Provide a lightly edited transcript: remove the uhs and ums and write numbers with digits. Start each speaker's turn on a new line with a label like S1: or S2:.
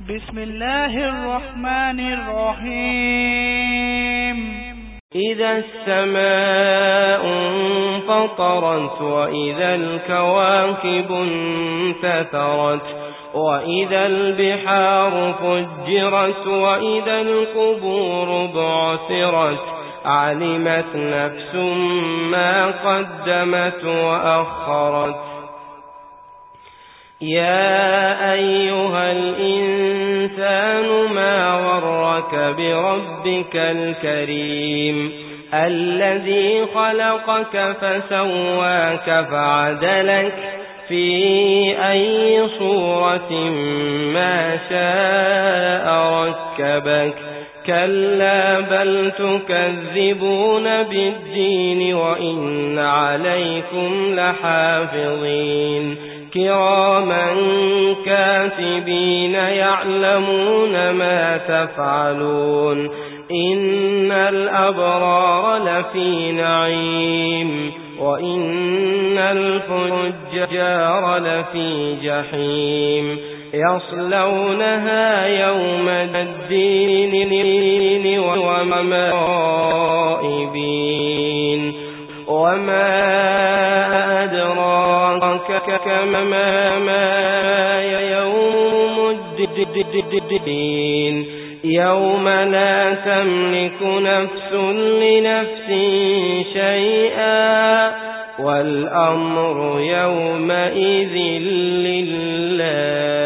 S1: بسم الله الرحمن الرحيم
S2: إذا السماء انفطرت وإذا الكواكب انتثرت وإذا البحار فجرت وإذا القبور بعثرت علمت نفس ما قدمت وأخرت يا أيها الإنسان ما غرك بربك الكريم الذي خلقك فسواك فعدلك في أي صورة ما شاء ركبك كلا بل تكذبون بالدين وإن عليكم لحافظين كراما كاتبين يعلمون ما تفعلون إن الأبرار لفي نعيم وإن الفجار لفي جحيم يصلونها يوم الدين وما غائبين وما أدراك ما يوم الدين يوم لا تملك نفس لنفس شيئا والأمر يومئذ لله